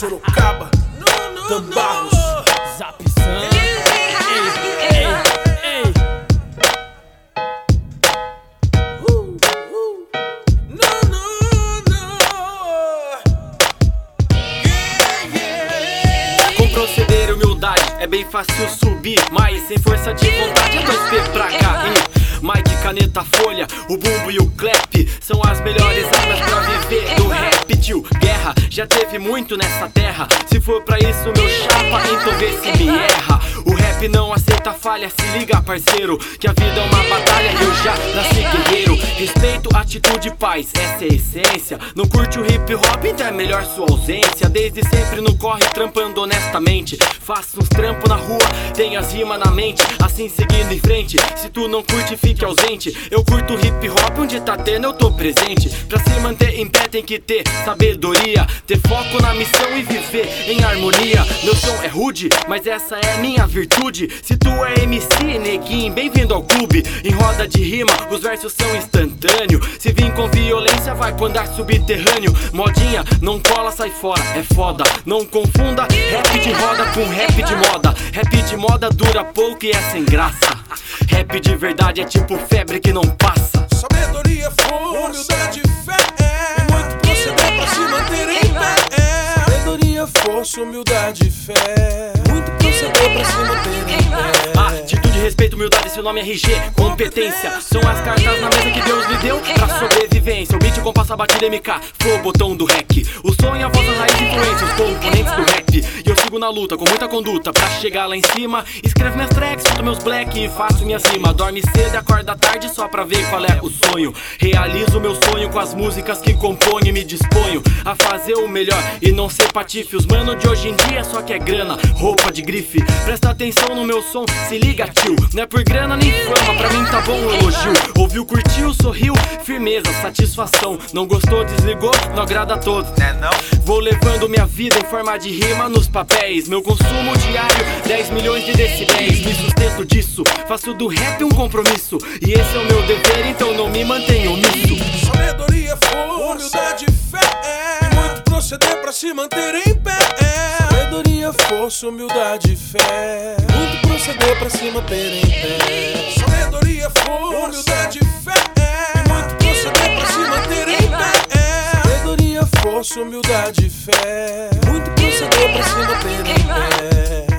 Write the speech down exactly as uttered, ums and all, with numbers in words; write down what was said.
Sorocaba, Dan Barros, Zap Sam. Ei, ei, ei. Uh, uh. Não, não, não. Yeah, yeah. Com proceder e humildade é bem fácil subir, mas sem força de vontade é dois pé pra cair. Mike, caneta, folha, o bumbo e o clap são as melhores armas pra viver do rap, tio. Guerra, já teve muito nessa terra. Se for pra isso, meu chapa, então vê se me erra. O rap não aceita falha, se liga, parceiro, que a vida é uma batalha e eu já nasci guerreiro. Respeito, atitude e paz, essa é a essência. Não curte o hip hop, então é melhor sua ausência. Desde sempre no corre, trampando honestamente. Faço uns trampos na rua, tenho as rimas na mente, assim seguindo em frente. Se tu não curte, fique ausente. Eu curto hip hop, onde tá tendo eu tô presente. Pra se manter em pé tem que ter sabedoria, ter foco na missão e viver em harmonia. Meu som é rude, mas essa é minha virtude. Se tu é M C, neguinho, bem-vindo ao clube. Em roda de rima, os versos são instantâneos. Se vir com violência, vai pro andar subterrâneo. Modinha, não cola, sai fora, é foda. Não confunda rap de roda com rap de moda. Rap de moda dura pouco e é sem graça. Rap de verdade é tipo febre que não passa. Sabedoria, força, humildade, fé, e muito proceder pra se manter em pé. Sabedoria, força, humildade, fé, muito proceder pra se manter em pé. Atitude, respeito, humildade, seu nome é R G. Competência, são as cartas na mesa que Deus lhe deu pra sobrevivência. O beat, compasso, a batida, M K, flow, botão do rec. O som e a voz, as raízes, influência, os componentes do rap. E eu sigo na luta, com muita conduta, pra chegar lá em cima. Escrevo minhas tracks, solto meus black e faço minhas rimas. Dorme cedo e acorda tarde só pra ver qual é o sonho. Realizo meu sonho com as músicas que componho e me disponho a fazer o melhor e não ser patife. Os mano de hoje em dia só quer grana, roupa de grife. Presta atenção no meu som, se liga, tio. Não é por grana nem fama, pra mim tá bom o elogio. Ouviu, curtiu, sorriu, firmeza, satisfação. Não gostou, desligou, não agrada a todos, né não? Vou levando minha vida em forma de rima nos papéis. Meu consumo diário, dez milhões de decibéis. Me sustento disso, faço do rap um compromisso. E esse é o meu dever, então não me mantenho omisso. Sabedoria, força, humildade, fé, e muito proceder pra se manter em pé. Sabedoria, força, humildade, fé, e muito proceder pra se manter em pé. Sabedoria, força, humildade, fé, e muito proceder pra se manter em pé. Sabedoria, força, humildade, fé, muito proceder pra se manter em pé.